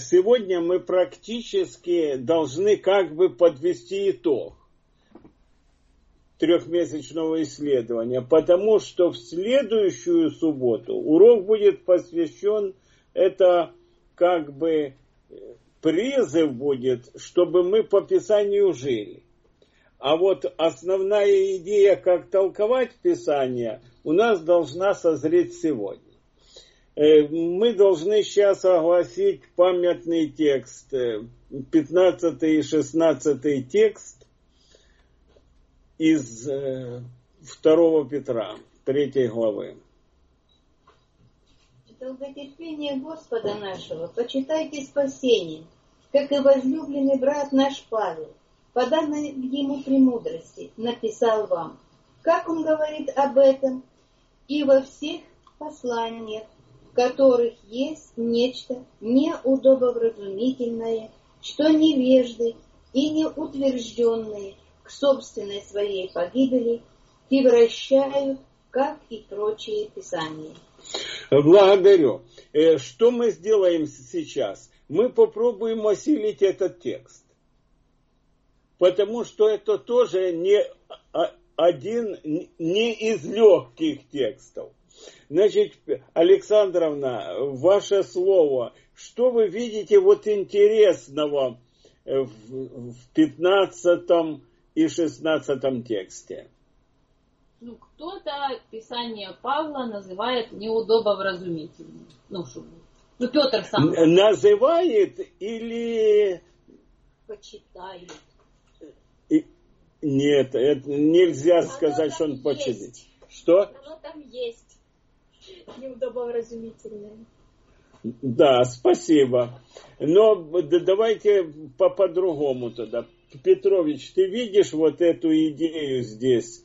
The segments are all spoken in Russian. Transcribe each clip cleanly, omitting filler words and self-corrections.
сегодня мы практически должны как бы подвести итог трехмесячного исследования, потому что в следующую субботу урок будет посвящен, это как бы призыв будет, чтобы мы по Писанию жили. А вот основная идея, как толковать Писание, у нас должна созреть сегодня. Мы должны сейчас огласить памятный текст, 15 и 16 текст из 2 Петра, 3 главы. Долготерпение Господа нашего почитайте спасение, как и возлюбленный брат наш Павел, по данной ему премудрости, написал вам, как он говорит об этом, и во всех посланиях, в которых есть нечто неудобовразумительное, что невежды и неутвержденные к собственной своей погибели превращают, как и прочие писания. Благодарю. Что мы сделаем сейчас? Мы попробуем осилить этот текст. Потому что это тоже не из легких текстов. Значит, Александровна, ваше слово, что вы видите вот интересного в 15 и 16 тексте? Кто-то Писание Павла называет неудобовразумительным. Петр сам. Называет или... Почитает. Нет, это нельзя сказать, что он почитает. Что? Оно там есть. Неудобовразумительное. Да, спасибо. Но давайте по-другому тогда. Петрович, ты видишь вот эту идею здесь?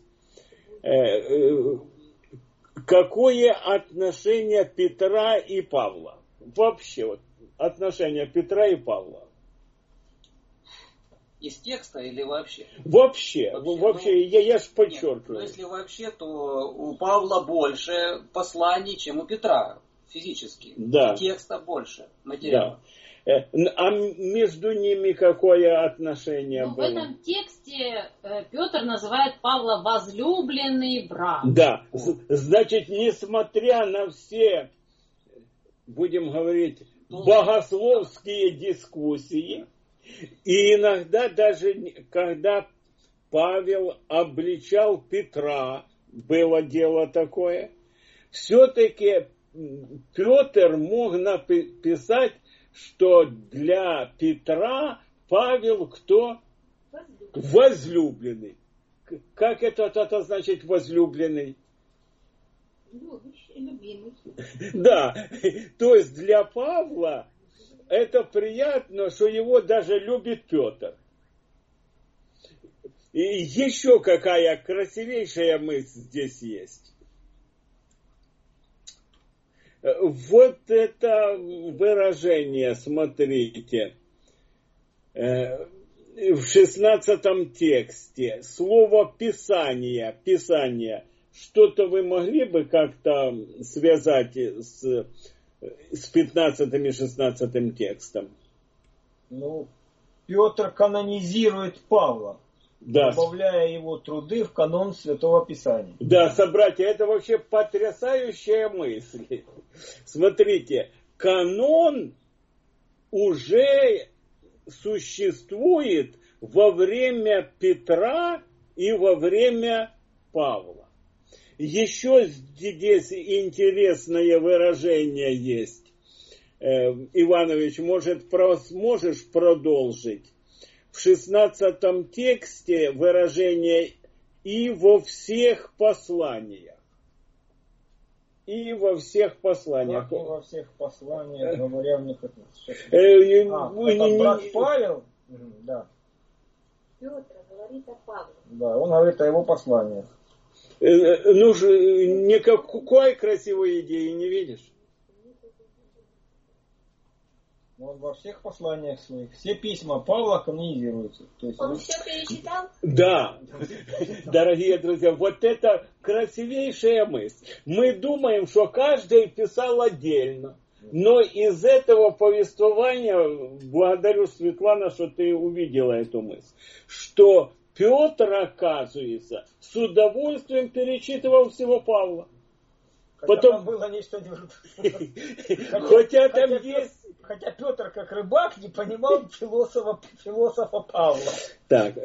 Какое отношение Петра и Павла? Вообще, вот, отношение Петра и Павла. Из текста или вообще? Вообще, я ж подчеркиваю. Если вообще, то у Павла больше посланий, чем у Петра физически. Да. Текста больше, материала. Да. А между ними какое отношение было? В этом тексте Петр называет Павла возлюбленный брат. Да, значит, несмотря на все, будем говорить, богословские дискуссии, и иногда даже, когда Павел обличал Петра, было дело такое, все-таки Петр мог написать, что для Петра Павел кто? Возлюбленный. Как это значит возлюбленный? Любимый. Да, то есть для Павла это приятно, что его даже любит Петр. И еще какая красивейшая мысль здесь есть. Вот это выражение, смотрите, в 16 тексте, слово «писание», что-то вы могли бы как-то связать с 15 и 16 текстом? Петр канонизирует Павла, да, добавляя его труды в канон Святого Писания. Да, собратья, это вообще потрясающая мысль. Смотрите, канон уже существует во время Петра и во время Павла. Еще здесь интересное выражение есть. Иванович, можешь продолжить? В 16 тексте выражение «и во всех посланиях». И во всех посланиях. И во всех посланиях, говоря в них это брат Павел? Да. Петр говорит о Павле. Да, он говорит о его посланиях. Никакой красивой идеи не видишь? Он во всех посланиях своих, все письма Павла канонизируются. То есть Он все перечитал? Да, дорогие друзья, вот это красивейшая мысль. Мы думаем, что каждый писал отдельно. Но из этого повествования, благодарю, Светлана, что ты увидела эту мысль, что Петр, оказывается, с удовольствием перечитывал всего Павла. Хотя там было нечто... Хотя там есть... Хотя Петр, как рыбак, не понимал философа Павла. Так,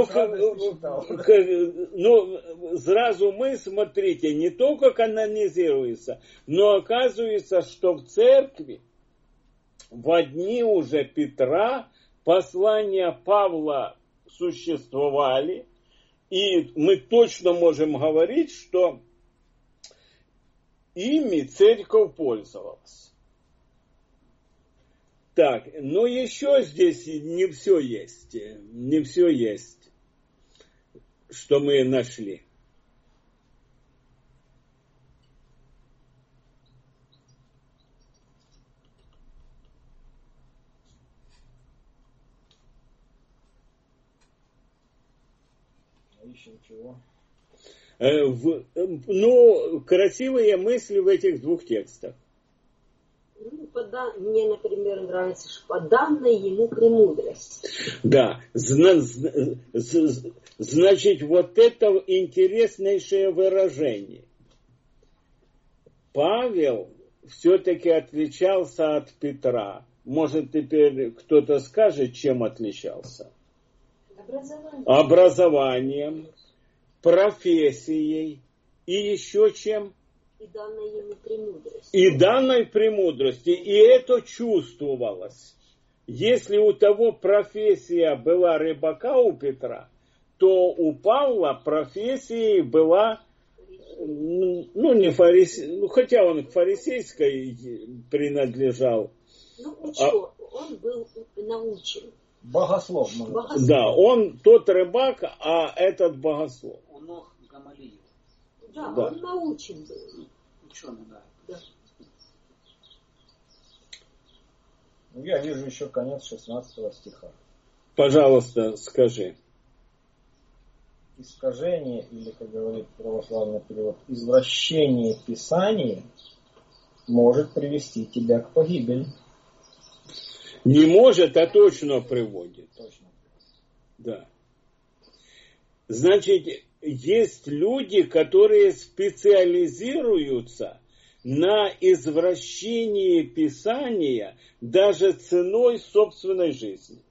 сразу мы, смотрите, не только канонизируется, но оказывается, что в церкви в дни уже Петра послания Павла существовали, и мы точно можем говорить, что ими церковь пользовалась. Так, но еще здесь не все есть, что мы нашли. Ищем чего? Красивые мысли в этих двух текстах. Мне, например, нравится, что по данной ему премудрость. Да, значит, вот это интереснейшее выражение. Павел все-таки отличался от Петра. Может, теперь кто-то скажет, чем отличался? Образованием, профессией и еще чем? И данной ему премудрости. И данной премудрости. И это чувствовалось. Если у того профессия была рыбака у Петра, то у Павла профессией была, не фарисей, хотя он к фарисейской принадлежал. Он был научен. Богослов. Да, он тот рыбак, а этот богослов. У ног Гамалиила. Да, он научен был. Ученый, да. Я вижу еще конец 16 стиха. Пожалуйста, скажи. Искажение, или, как говорит православный перевод, извращение Писания может привести тебя к погибели. Не может, а точно приводит. Точно. Да. Значит, есть люди, которые специализируются на извращении Писания даже ценой собственной жизни.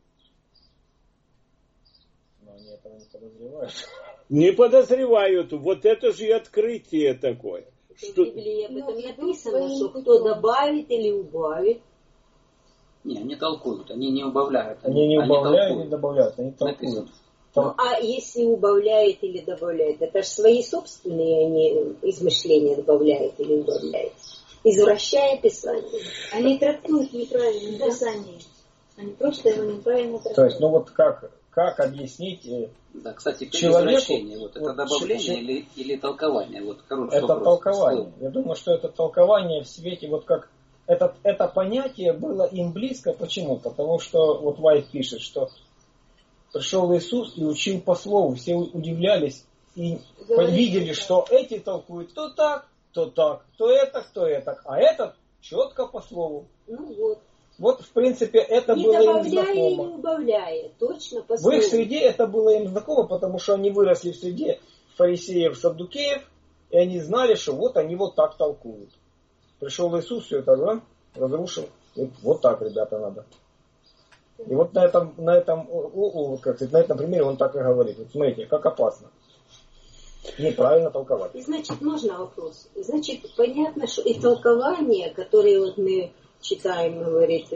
Но они этого не подозревают. Не подозревают. Вот это же и открытие такое. Что... В Библии об этом написано, что кто добавит или убавит. Не, они толкуют, они не убавляют. Они не убавляют, не добавляют, они толкуют. Ну, а если убавляет или добавляет, это же свои собственные они измышления добавляют или убавляют. Извращая Писание. Они трактуют неправильно Писание. Они просто его неправильно трактуют. То есть, вот как объяснить да, кстати, человеку... Вот это добавление или толкование? Вот, это вопрос, толкование. Я думаю, что это толкование в свете, вот как это понятие было им близко. Почему? Потому что, вот Вайт пишет, что пришел Иисус и учил по слову. Все удивлялись и видели, что эти толкуют то так, то это, а этот четко по слову. Ну вот. Вот, в принципе, это не было им знакомо. Не добавляя и не убавляя, точно по слову. В их среде это было им знакомо, потому что они выросли в среде фарисеев, саддукеев, и они знали, что вот они вот так толкуют. Пришел Иисус, все это разрушил. И вот так, ребята, надо. И вот на этом примере он так и говорит. Вот смотрите, как опасно. Неправильно толковать. И значит, можно вопрос? Значит, понятно, что и толкования, которые вот мы читаем, говорит,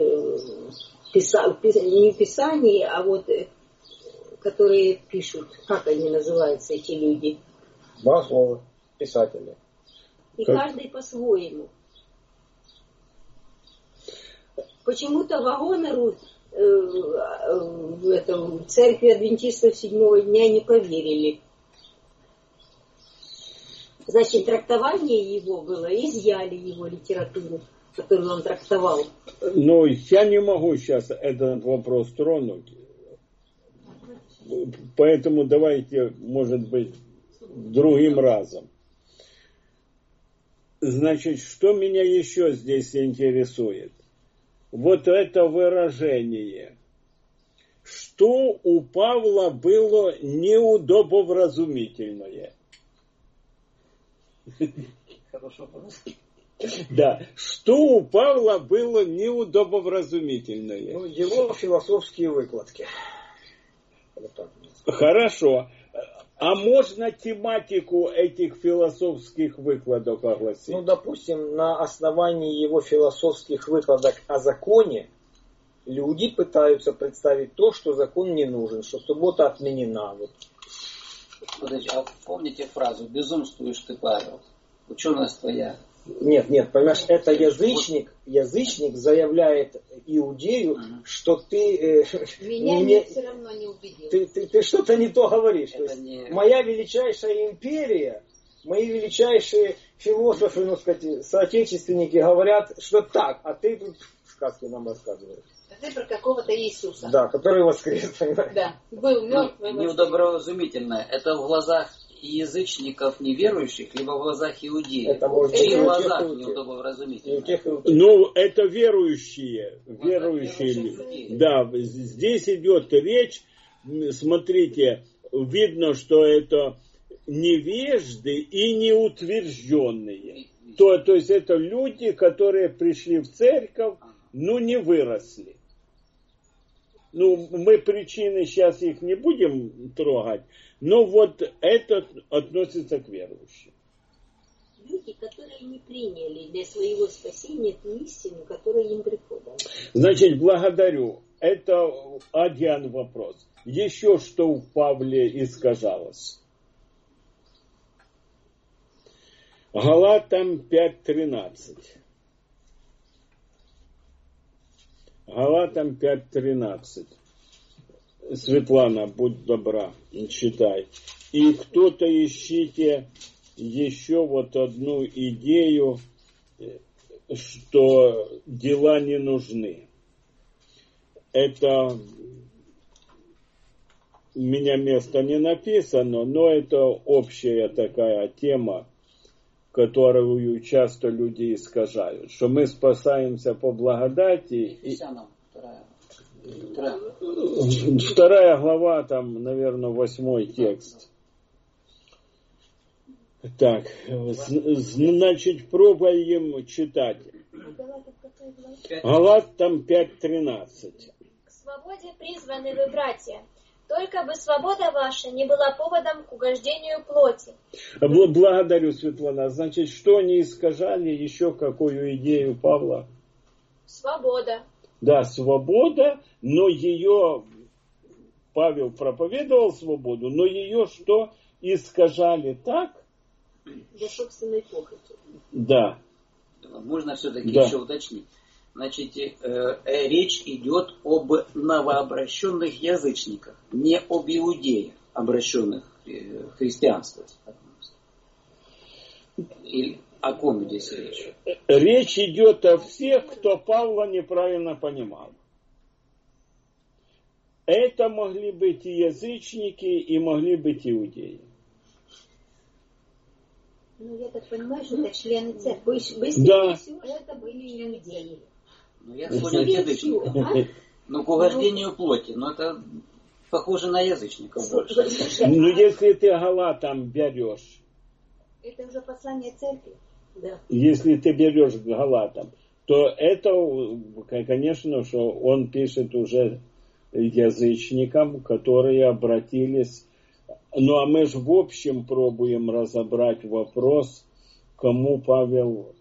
не Писание, а вот которые пишут, как они называются, эти люди? Богословы, писатели. И каждый по-своему. Почему-то Вагонеру в церкви адвентистов 7-го дня не поверили. Значит, трактование его было, изъяли его литературу, которую он трактовал. Но я не могу сейчас этот вопрос тронуть. Поэтому давайте, может быть, другим разом. Значит, что меня еще здесь интересует? Вот это выражение. Что у Павла было неудобовразумительное? Хорошо вопрос. Да, что у Павла было неудобовразумительное? Ну, его философские выкладки. Вот так. Хорошо. А можно тематику этих философских выкладок огласить? Ну, допустим, на основании его философских выкладок о законе люди пытаются представить то, что закон не нужен, что суббота отменена. Вот. Подожди, а помните фразу «безумствуешь ты, Павел»? Ученость твоя. Нет, понимаешь, это язычник заявляет иудею, что ты... Меня все равно не убедил. Ты что-то не то говоришь. Это То есть, не- моя величайшая империя, мои величайшие философы, ну сказать, соотечественники говорят, что так, а ты тут сказки нам рассказываешь. А ты про какого-то Иисуса. Да, который воскрес, понимаешь? Да, был мертвый. Неудоборазумительное. Это в глазах язычников неверующих, либо в глазах иудеев. Это может В чьих быть и у тех, глазах и у тех. неудобовразумительное? И у тех, и у тех. Ну, это верующие верующих люди. людей. Да, здесь идет речь, смотрите, видно, что это невежды и неутвержденные. То есть это люди, которые пришли в церковь, но не выросли. Ну, мы причины сейчас их не будем трогать, но вот это относится к верующим. Люди, которые не приняли для своего спасения ту истину, которая им приходит. Значит, благодарю. Это один вопрос. Еще что в Павле искажалось? Галатам 5:13. Галатам 5:13. Светлана, будь добра, читай. И кто-то ищите еще вот одну идею, что дела не нужны. Это у меня место не написано, но это общая такая тема, которую часто люди искажают, что мы спасаемся по благодати. Ефесянам, вторая. 2 глава, там, наверное, 8 текст. Так, значит, пробуем читать. Галатам 5:13. К свободе призваны вы, братья, только бы свобода ваша не была поводом к угождению плоти. Благодарю, Светлана. Значит, что они искажали, еще какую идею Павла? Свобода. Да, свобода, но ее, Павел проповедовал свободу, но ее что? Искажали так? Для собственной похоти. Да. Можно все-таки Да. еще уточнить. Значит, речь идет об новообращенных язычниках, не об иудеях, обращенных в христианство. Или о ком здесь речь? Речь идет о всех, кто Павла неправильно понимал. Это могли быть и язычники, и могли быть иудеи. Ну, я так понимаю, что это члены церкви. Быстрее Да. всего, что это были иудеи. Ну, я понял язычников. Ну, к угождению плоти. Но это похоже на язычников больше. Ну, если ты Галатам берешь, Это уже послание церкви. Да. если ты берешь к Галатам, то это, конечно, что он пишет уже язычникам, которые обратились. Ну, а мы же в общем пробуем разобрать вопрос, кому Павел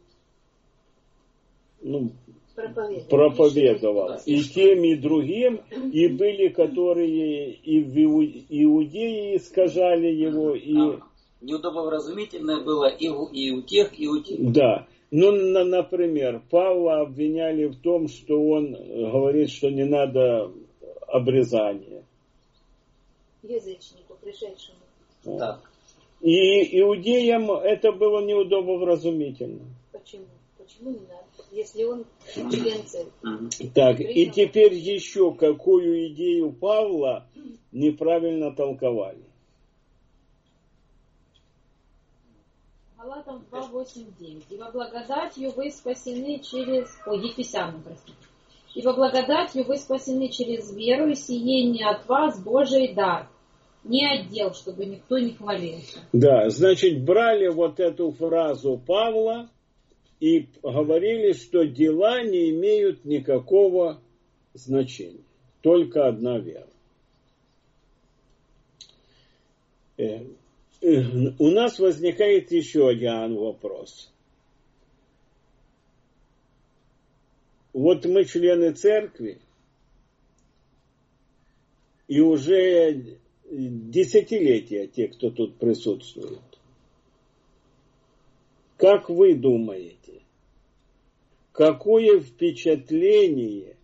проповедовал. И тем, и другим, и были, которые и в Иудее искажали его, и... Неудобовразумительное было и у тех, и у тех. Да. Ну, например, Павла обвиняли в том, что он говорит, что не надо обрезания. Язычнику, пришедшему. Так. И иудеям это было неудобовразумительно. Почему? Почему не надо? Если он член церкви. Так, и теперь еще какую идею Павла неправильно толковали. Галатам 2:8-9. Ибо благодатью вы спасены через... Ефесянам, простите. Ибо благодатью вы спасены через веру, и сие не от вас Божий дар, не отдел, чтобы никто не хвалился. Да, значит, брали вот эту фразу Павла и говорили, что дела не имеют никакого значения. Только одна вера. У нас возникает еще один вопрос. Вот мы члены церкви, и уже десятилетия те, кто тут присутствует. Как вы думаете, какое впечатление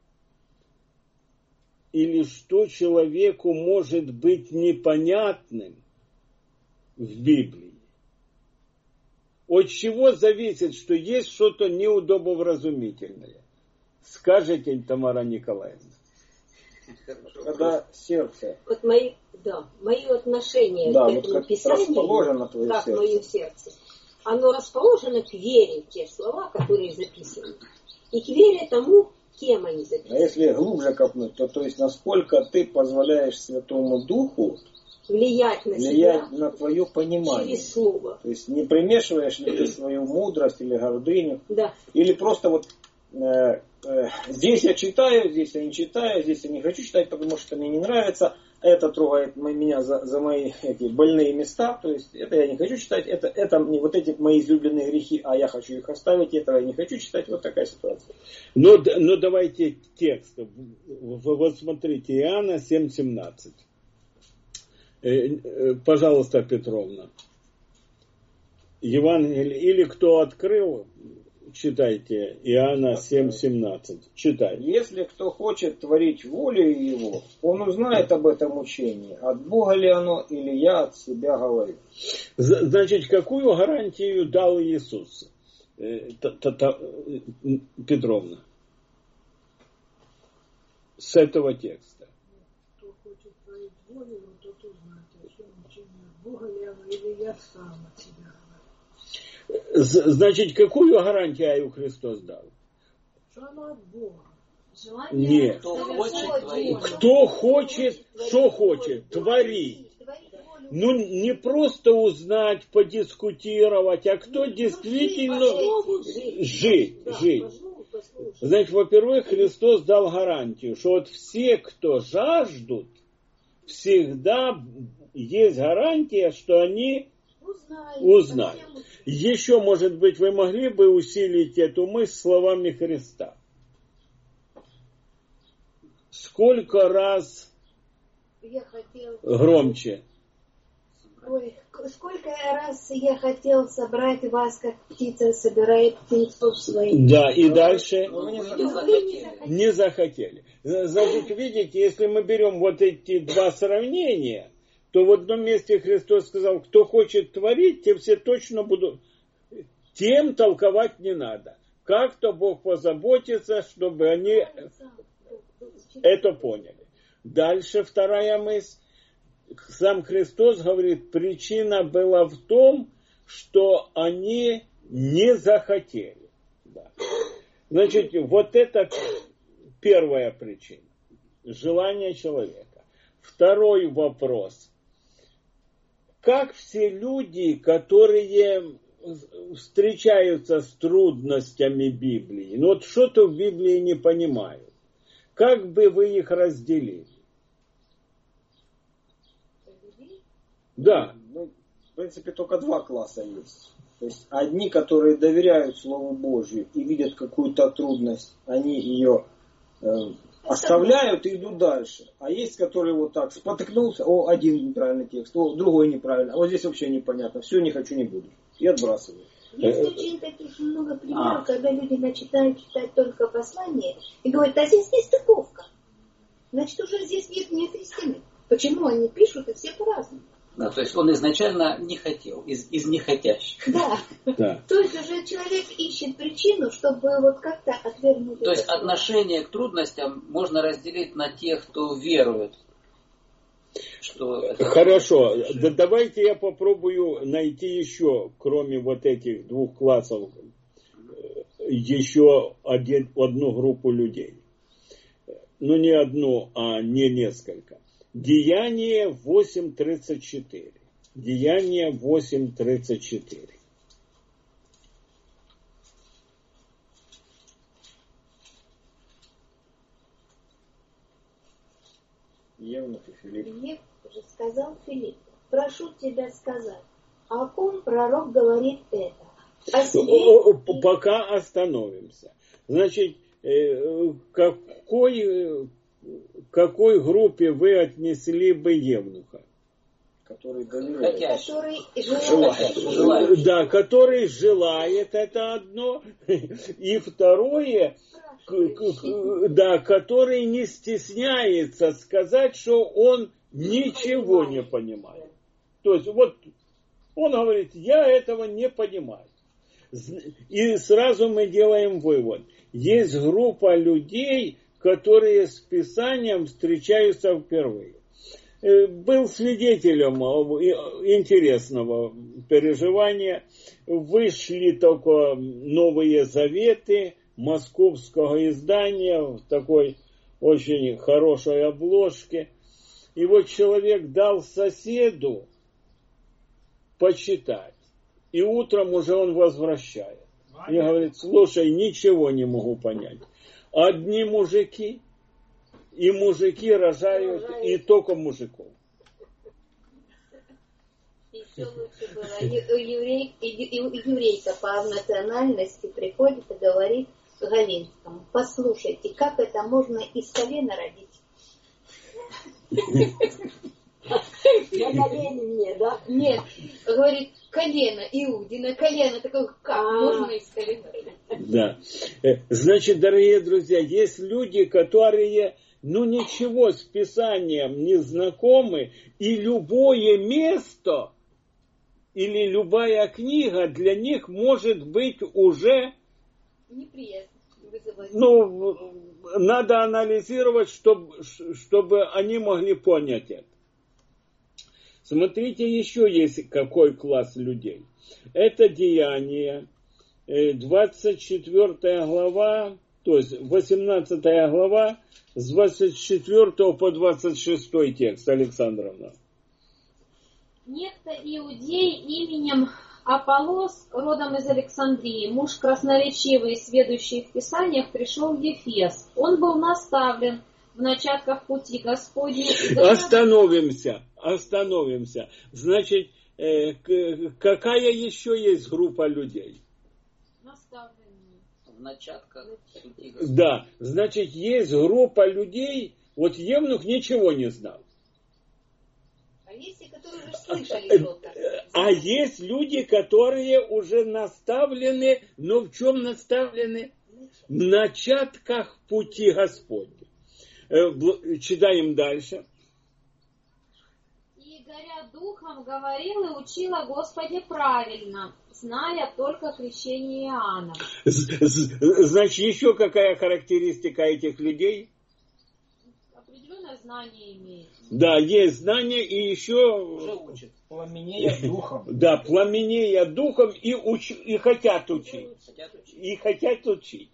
или что человеку может быть непонятным в Библии? От чего зависит, что есть что-то неудобовразумительное? Скажете, Тамара Николаевна. Когда сердце. Вот мои отношения Да, к вот этому как писанию, расположено твое как сердце. мое сердце, оно расположено к вере в те слова, которые записаны. И к вере тому, кем они записаны. А если глубже копнуть, то есть насколько ты позволяешь Святому Духу влиять на себя на твое понимание. через слово. То есть не примешиваешь ли ты свою мудрость или гордыню, Да. или просто вот здесь я читаю, здесь я не читаю, здесь я не хочу читать, потому что мне не нравится, это трогает меня за мои эти больные места, то есть это я не хочу читать, это мне вот эти мои излюбленные грехи, а я хочу их оставить, этого я не хочу читать, вот такая ситуация. Ну давайте текст. Вот смотрите, Иоанна 7:17. Пожалуйста, Петровна. Евангелие, или кто открыл, читайте, Иоанна 7:17. Читай. Если кто хочет творить волю его, он узнает об этом учении, от Бога ли оно, или я от себя говорю. Значит, какую гарантию дал Иисус? Петровна. С этого текста. Кто хочет творить волю его, тот узнает, о чем учение от Бога ли оно, или я сам от себя говорю. Значит, какую гарантию Христос дал? Что оно от Бога? Желание Нет. Кто хочет творить. Кто хочет, что хочет, творить. Ну, не просто узнать, подискутировать, а кто действительно жить. Значит, во-первых, Христос дал гарантию, что вот все, кто жаждут, всегда есть гарантия, что они узнают. Еще, может быть, вы могли бы усилить эту мысль словами Христа. Сколько раз громче? Ой, сколько раз я хотел собрать вас, как птица собирает птенцов своих. Да, и дальше Не захотели. не захотели. Значит, видите, если мы берем вот эти два сравнения, то в одном месте Христос сказал, кто хочет творить, те все точно будут. Тем толковать не надо. Как-то Бог позаботится, чтобы они это поняли. Дальше вторая мысль. Сам Христос говорит, причина была в том, что они не захотели. Да. Значит, вот это первая причина. Желание человека. Второй вопрос. Как все люди, которые встречаются с трудностями Библии, но вот что-то в Библии не понимают, как бы вы их разделили? Да. Ну, в принципе, только два класса есть. То есть одни, которые доверяют Слову Божию и видят какую-то трудность, они ее оставляют и идут дальше. А есть, которые вот так спотыкнулся, один неправильный текст, другой неправильный, а вот здесь вообще непонятно, все, не хочу, не буду. И отбрасывают. Есть очень таких много примеров, когда люди начинают читать только послание и говорят, а здесь нестыковка. Значит, уже здесь нет истины. Почему они пишут, и все по-разному. Да, то есть он изначально не хотел, из нехотящих. Да. Да. То есть уже человек ищет причину, чтобы вот как-то отвергнуть. То есть отношение к трудностям можно разделить на тех, кто верует Хорошо, да, давайте я попробую найти еще, кроме вот этих двух классов, еще одну группу людей. Ну, не одну, а не несколько. Деяние 8.34. Деяние 8.34. Евнух и Филипп. Евнух же сказал Филиппу: прошу тебя сказать, о ком пророк говорит это? О себе? Пока остановимся. Значит, какой группе вы отнесли бы Евнуха? Который доверяет. Который желает. Да, который желает, это одно. И второе, да, который не стесняется сказать, что он ничего не понимает. То есть вот он говорит: я этого не понимаю. И сразу мы делаем вывод. Есть группа людей, которые с Писанием встречаются впервые. Был свидетелем интересного переживания. Вышли только Новые Заветы московского издания в такой очень хорошей обложке. И вот человек дал соседу почитать. И утром уже он возвращает. И говорит: слушай, ничего не могу понять. Одни мужики, и мужики рожают, и только мужиков. Еще лучше было. Еврейка по национальности приходит и говорит Галинскому: послушайте, как это можно из колена родить? На колени мне, да? Нет, говорит, колено, Иудина, колено, такое, как можно из колена родить? Да. Значит, дорогие друзья, есть люди, которые, ничего с Писанием не знакомы, и любое место или любая книга для них может быть уже неприятно. Надо анализировать, чтобы они могли понять это. Смотрите, еще есть какой класс людей. Это Деяние, 24 глава, то есть 18 глава, с 24 по 26 текст, Александровна. Некто иудей именем Аполлос, родом из Александрии, муж красноречивый и сведущий в Писаниях, пришел в Ефес. Он был наставлен в начатках пути Господня. Остановимся. Значит, какая еще есть группа людей? Наставленные. В начатках пути Господня. Да, значит, есть группа людей, вот Евнух ничего не знал. А есть и которые уже слышали что-то. А есть люди, которые уже наставлены, но в чем наставлены? В начатках пути Господня. Читаем дальше. И, горя духом, говорил и учил о Господе правильно, зная только крещение Иоанна. Значит, еще какая характеристика этих людей? Определенное знание имеет. Да, есть знание и еще... Уже учат. Пламенея духом. Да, пламенея духом и хотят учить. И хотят учить.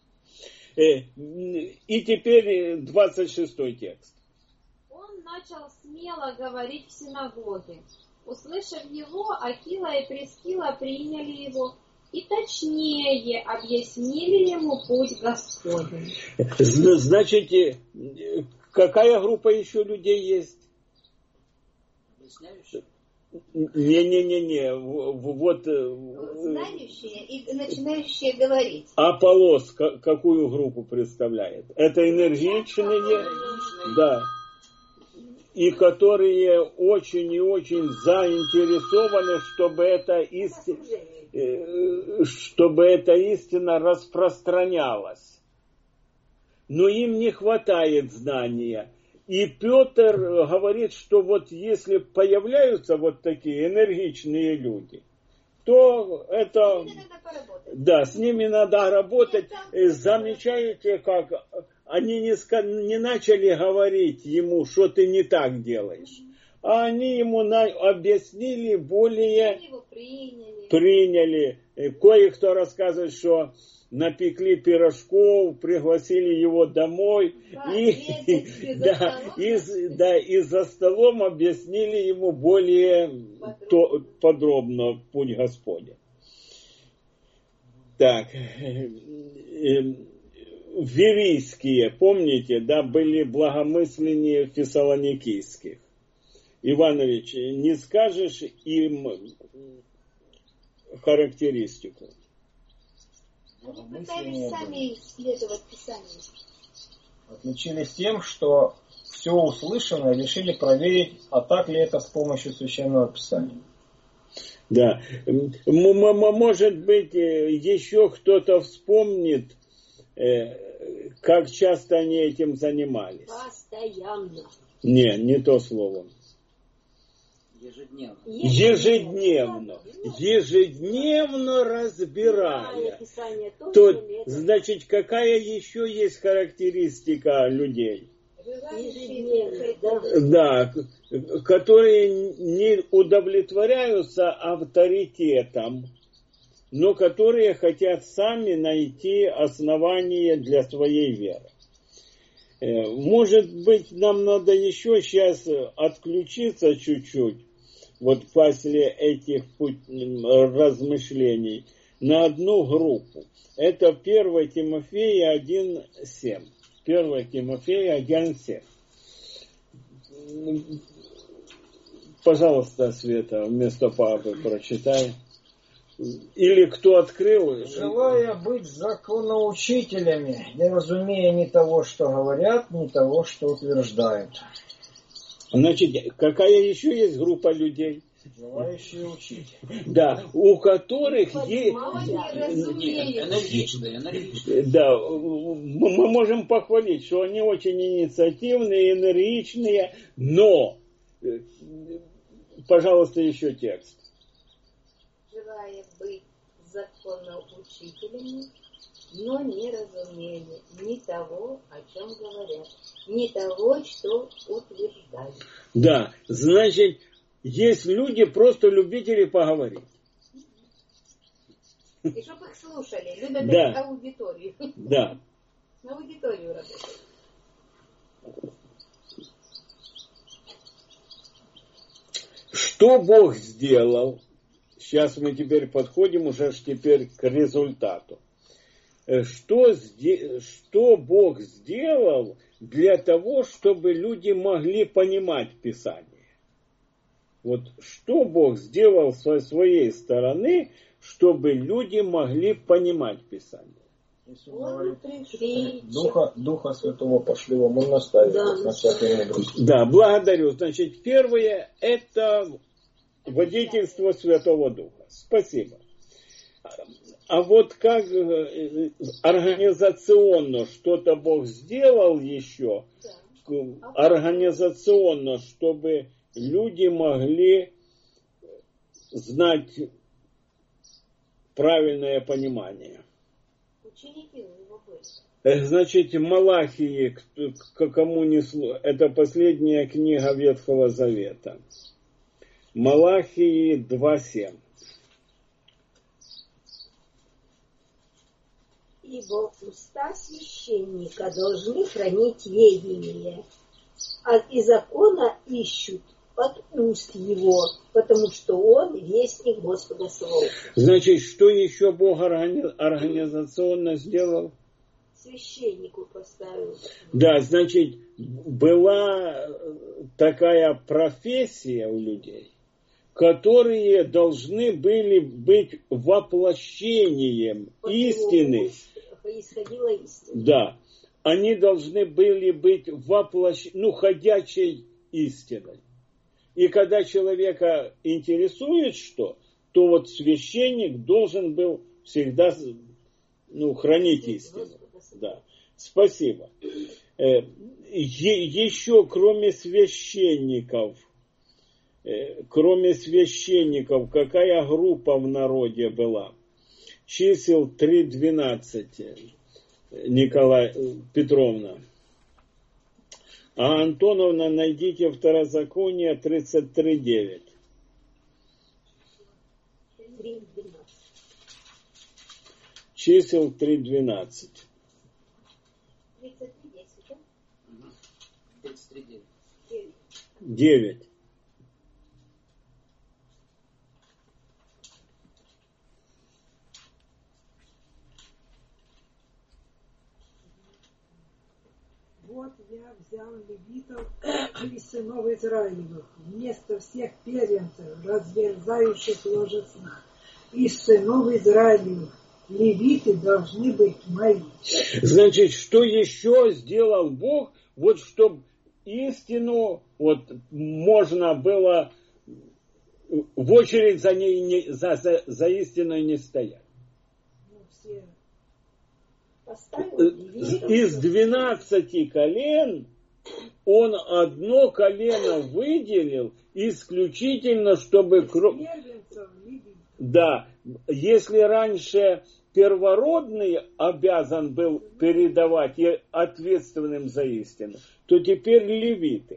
И теперь 26 текст. Он начал смело говорить в синагоге. Услышав его, Акила и Прискила приняли его и точнее объяснили ему путь Господень. Значит, какая группа еще людей есть? Объясняющие? Не. Вот знающие и начинающие говорить. Аполлос какую группу представляет? Это энергичные, да, и которые очень и очень заинтересованы, чтобы эта истина распространялась. Но им не хватает знания. И Петр говорит, что вот если появляются вот такие энергичные люди, то это... Да, с ними надо работать. Замечаете, как они не начали говорить ему, что ты не так делаешь. а они ему объяснили более... Они его приняли. Кое-кто рассказывает, что напекли пирожков, пригласили его домой и за столом объяснили ему более подробно путь Господня. Так, верийские, помните, да, были благомысленнее фессалоникийских. Иванович, не скажешь им характеристику? Они пытались сами исследовать Писание. Отличились тем, что все услышанное решили проверить, а так ли это с помощью Священного Писания. Да. Может быть, еще кто-то вспомнит, как часто они этим занимались. Постоянно. Не то слово. Ежедневно разбирая. То, значит, какая еще есть характеристика людей? Да, которые не удовлетворяются авторитетом, но которые хотят сами найти основание для своей веры. Может быть, нам надо еще сейчас отключиться чуть-чуть, вот после этих размышлений, на одну группу. Это 1 Тимофея 1:7. 1 Тимофея 1:7. Пожалуйста, Света, вместо папы прочитай. Или кто открыл? Желая быть законоучителями, не разумея ни того, что говорят, ни того, что утверждают. Значит, какая еще есть группа людей? Желающие учить. Да, у которых есть... Энергичные. Да, мы можем похвалить, что они очень инициативные, энергичные, но... Пожалуйста, еще текст. Желая быть законоучителями, но не разумели ни того, о чем говорят, ни того, что утверждают. Да, значит, есть люди, просто любители поговорить. И чтобы их слушали, любят аудиторию. Да. На аудиторию работают. Что Бог сделал? Сейчас мы теперь подходим уже теперь к результату. Что Бог сделал для того, чтобы люди могли понимать Писание? Вот что Бог сделал со своей стороны, чтобы люди могли понимать Писание? Духа Святого пошли вам, он наставит на всякую мудрость. Да, благодарю. Значит, первое – это водительство Святого Духа. Спасибо. А вот как организационно что-то Бог сделал еще, организационно, чтобы люди могли знать правильное понимание. Ученики у него были. Значит, Малахии, кому не это последняя книга Ветхого Завета. Малахии 2:7. Ибо уста священника должны хранить ведение, а и закона ищут от уст его, потому что он вестник Господа своего. Значит, что еще Бог организационно сделал? Священнику поставил. Да, значит, была такая профессия у людей, которые должны были быть воплощением истины. Исходила истина. Да, они должны были быть ходячей истиной. И когда человека интересует что, то вот священник должен был всегда хранить истину. Да. Спасибо. Еще кроме священников, какая группа в народе была? Чисел 3:12, Николай Петровна. А Антоновна, найдите Второзаконие 33:9. 3:12. Чисел 3:12. 33:10, да? 33:9. 9. Вот я взял левитов из сынов Израилевых, вместо всех первенцев, разверзающих ложе сна. Из сынов Израилевых левиты должны быть мои. Значит, что еще сделал Бог, вот чтобы истину вот можно было в очередь за ней за истиной не стоять. Ну, все Из 12 колен он одно колено выделил исключительно, чтобы... первенцев левитов. Да, если раньше первородный обязан был передавать и ответственным за истину, то теперь левиты.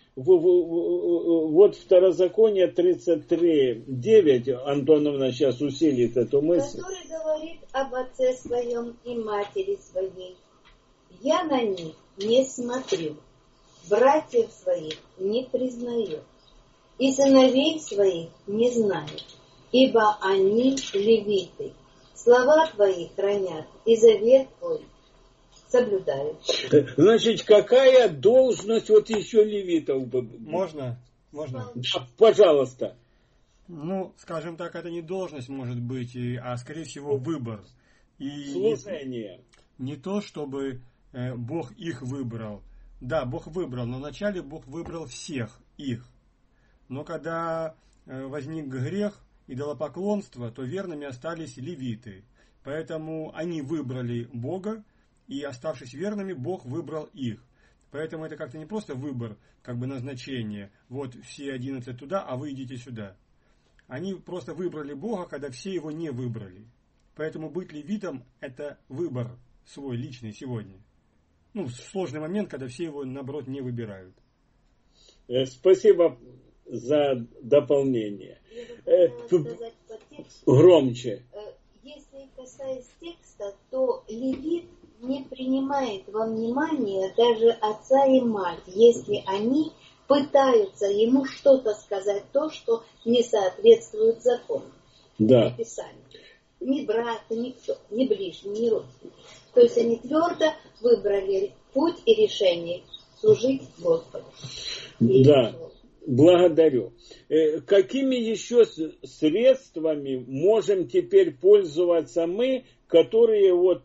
Вот Второзаконие 33:9, Антоновна сейчас усилит эту мысль. Который говорит об отце своем и матери своей. Я на них не смотрю, братьев своих не признаю, и сыновей своих не знаю, ибо они левиты. Слова твои хранят, и завет твой соблюдают. Значит, какая должность вот еще левитов? Можно? Пожалуйста. Ну, скажем так, это не должность может быть, а скорее всего выбор. И служение. Не то, чтобы Бог их выбрал. Да, Бог выбрал, но вначале Бог выбрал всех их. Но когда возник грех, идолопоклонство, то верными остались левиты. Поэтому они выбрали Бога, и оставшись верными, Бог выбрал их. Поэтому это как-то не просто выбор, как бы назначение. Вот все 11 туда, а вы идите сюда. Они просто выбрали Бога, когда все его не выбрали. Поэтому быть левитом – это выбор свой личный сегодня. Ну, сложный момент, когда все его, наоборот, не выбирают. Спасибо за дополнение. Я бы хотела сказать по тексту. Громче. Если касаясь текста, то левит не принимает во внимание даже отца и мать, если они пытаются ему что-то сказать, то, что не соответствует закону. Да. Писанию. Ни брата, никто, ни ближний, ни родственник. То есть они твердо выбрали путь и решение служить Господу. Да, благодарю. Какими еще средствами можем теперь пользоваться мы, которые вот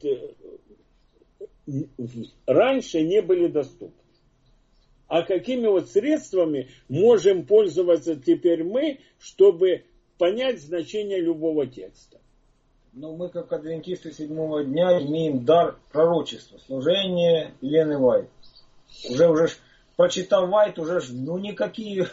раньше не были доступны? А какими вот средствами можем пользоваться теперь мы, чтобы понять значение любого текста? Ну, мы, как адвентисты седьмого дня, имеем дар пророчества, служение Елены Вайт. Уже прочитав Вайт, уже никакие,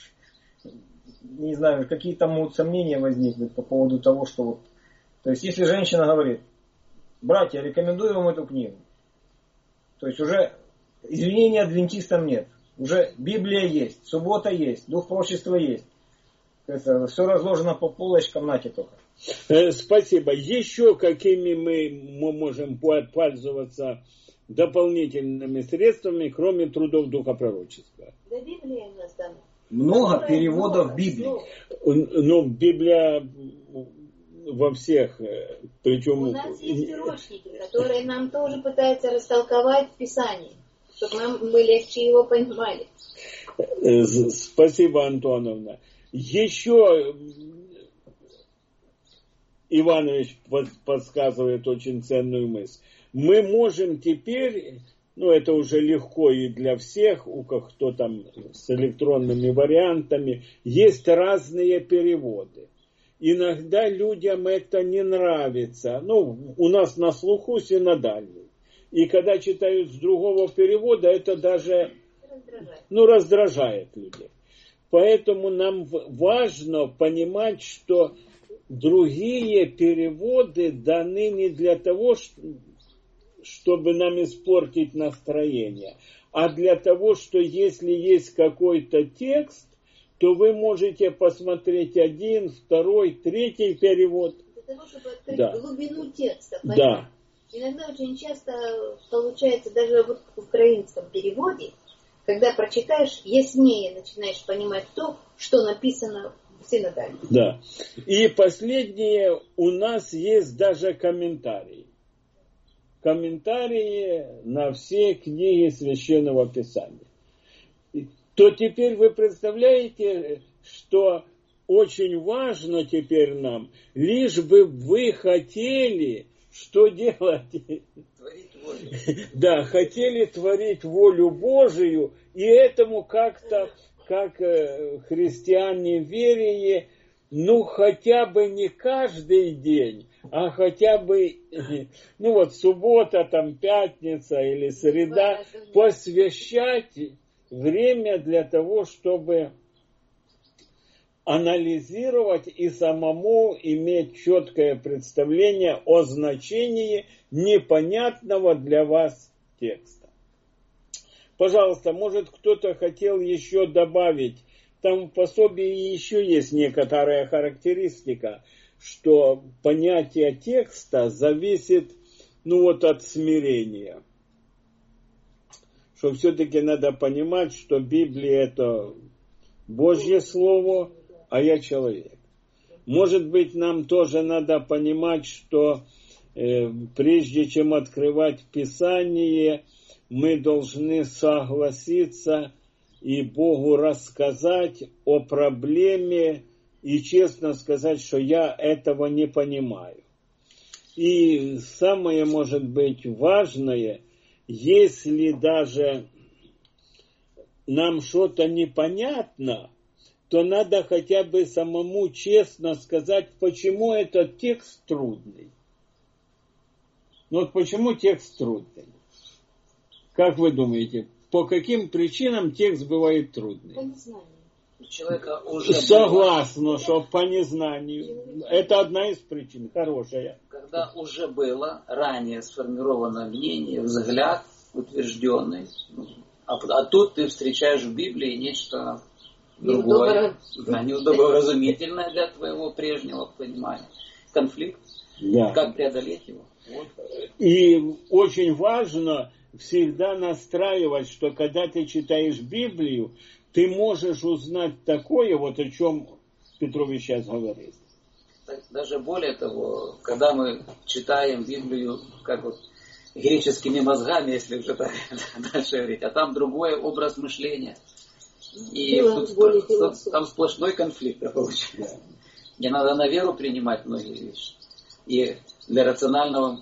не знаю, какие там могут сомнения возникнуть по поводу того, что вот... То есть, если женщина говорит: братья, рекомендую вам эту книгу. То есть, уже извинений адвентистам нет. Уже Библия есть, суббота есть, дух пророчества есть. Это все разложено по полочкам, нате только. Спасибо. Еще какими мы можем пользоваться дополнительными средствами, кроме трудов духа пророчества? Да, Библия у нас там. Много переводов Библии. Ну, Библия во всех, причем... У нас есть урочники, которые нам тоже пытаются растолковать Писание, чтобы мы легче его понимали. Спасибо, Антоновна. Еще Иванович подсказывает очень ценную мысль. Мы можем теперь, ну это уже легко и для всех, у кто там с электронными вариантами, есть разные переводы. Иногда людям это не нравится. Ну, у нас на слуху синодальный. И когда читают с другого перевода, это даже раздражает людей. Поэтому нам важно понимать, что другие переводы даны не для того, чтобы нам испортить настроение, а для того, что если есть какой-то текст, то вы можете посмотреть один, второй, третий перевод. Для того, чтобы открыть Да. глубину текста. Да. Иногда очень часто получается, даже вот в украинском переводе, когда прочитаешь, яснее начинаешь понимать то, что написано в синодальном. Да. И последнее, у нас есть даже комментарии. Комментарии на все книги Священного Писания. То теперь вы представляете, что очень важно теперь нам, лишь бы вы хотели, что делать? Творить волю. Да, хотели творить волю Божию, и этому как-то, как христиане верие, ну хотя бы не каждый день, а хотя бы, ну вот суббота, там пятница или среда, посвящать время для того, чтобы анализировать и самому иметь четкое представление о значении непонятного для вас текста. Пожалуйста, может кто-то хотел еще добавить, там в пособии еще есть некоторая характеристика, что понятие текста зависит, ну вот, от смирения. Что все-таки надо понимать, что Библия это Божье Слово, а я человек. Может быть, нам тоже надо понимать, что прежде чем открывать Писание, мы должны согласиться и Богу рассказать о проблеме и честно сказать, что я этого не понимаю. И самое, может быть, важное, если даже нам что-то непонятно, то надо хотя бы самому честно сказать, почему этот текст трудный. Ну вот почему текст трудный? Как вы думаете, по каким причинам текст бывает трудный? По незнанию. Человека уже согласна, что по незнанию. Это одна из причин, хорошая. Когда уже было ранее сформировано мнение, взгляд утвержденный, а тут ты встречаешь в Библии нечто другое, неудоборазумительное для твоего прежнего понимания. Конфликт. Да. Как преодолеть его? Вот. И очень важно всегда настраивать, что когда ты читаешь Библию, ты можешь узнать такое, вот о чем Петрович сейчас говорит. Даже более того, когда мы читаем Библию, как вот греческими мозгами, если уже так дальше говорить, а там другой образ мышления. И тут там сплошной конфликт получается. Не надо на веру принимать многие вещи. И для рационального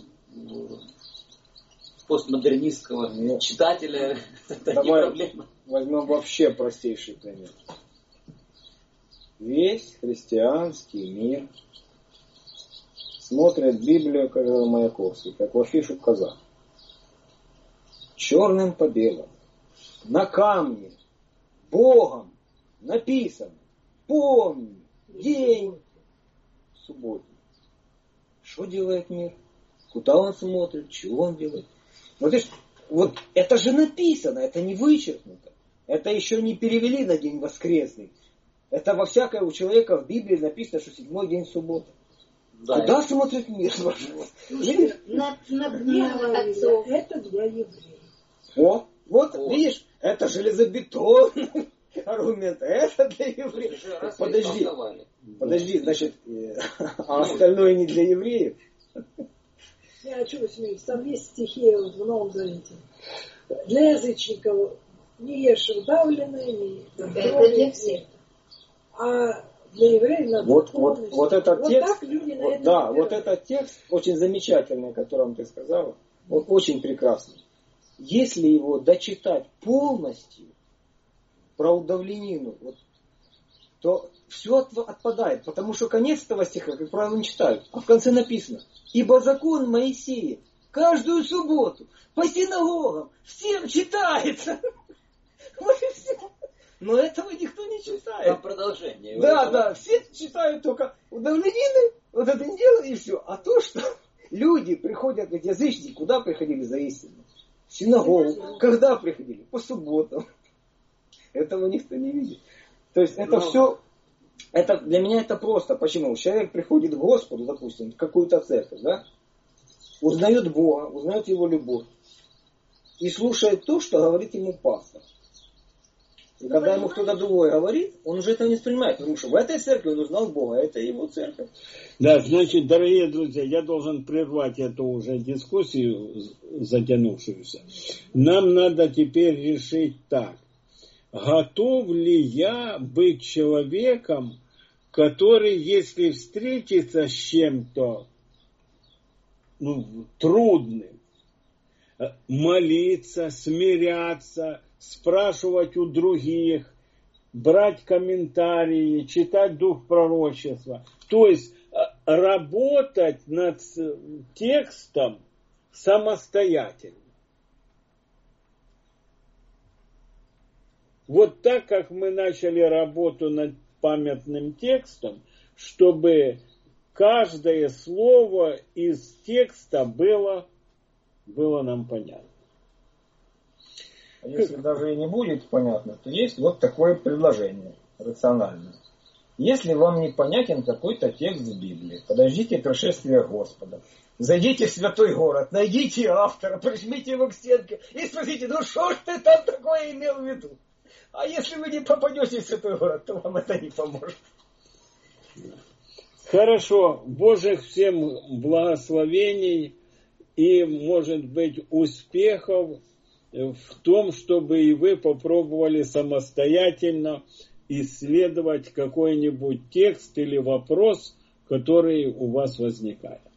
постмодернистского читателя это не проблема. Возьмем вообще простейший пример. Весь христианский мир смотрит Библию, как говорил Маяковский, как в афишу казах. Черным по белому, на камне, Богом написано: помни день субботний. Что делает мир? Куда он смотрит? Чего он делает? Вот это же написано, это не вычеркнуто. Это еще не перевели на день воскресный. Это во всякой у человека в Библии написано, что 7-й день субботы. Да, куда смотрит мир? Это для евреев. Вот, видишь, это железобетонный аргумент, это для евреев. Подожди, значит, а остальное не для евреев? Я хочу смеяться. Там есть стихи в Новом Завете. Для язычников не ешь удавленное, не это для всех. А для евреев надо вот этот текст, так люди на это да, вот этот текст очень замечательный, о котором ты сказала, он очень прекрасный. Если его дочитать полностью про удавленину, то все отпадает, потому что конец этого стиха, как правило, не читают, а в конце написано: ибо закон Моисея каждую субботу по синагогам всем читается. Вот и все. Но этого никто не читает. Там продолжение. Да, все читают только удавленины, вот это дело и все. А то, что Люди приходят, ведь язычники, куда приходили за истину? В синагогу. Когда приходили? По субботам. Этого никто не видит. То есть это все, это, для меня это просто. Почему? Человек приходит к Господу, допустим, в какую-то церковь, да? Узнает Бога, узнает Его любовь. И слушает то, что говорит ему пастор. И когда ему кто-то другой говорит, он уже этого не воспринимает. Потому что в этой церкви он узнал Бога, это его церковь. Да, значит, дорогие друзья, я должен прервать эту уже дискуссию затянувшуюся. Нам надо теперь решить так. Готов ли я быть человеком, который, если встретится с чем-то трудным, молиться, смиряться, спрашивать у других, брать комментарии, читать дух пророчества. То есть работать над текстом самостоятельно. Вот так, как мы начали работу над памятным текстом, чтобы каждое слово из текста было нам понятно. А если даже и не будет понятно, то есть вот такое предложение рациональное. Если вам не понятен какой-то текст Библии, подождите пришествия Господа. Зайдите в святой город, найдите автора, прижмите его к стенке и спросите, ну что ж ты там такое имел в виду? А если вы не попадете в святой город, то вам это не поможет. Хорошо. Божьих всем благословений и, может быть, успехов в том, чтобы и вы попробовали самостоятельно исследовать какой-нибудь текст или вопрос, который у вас возникает.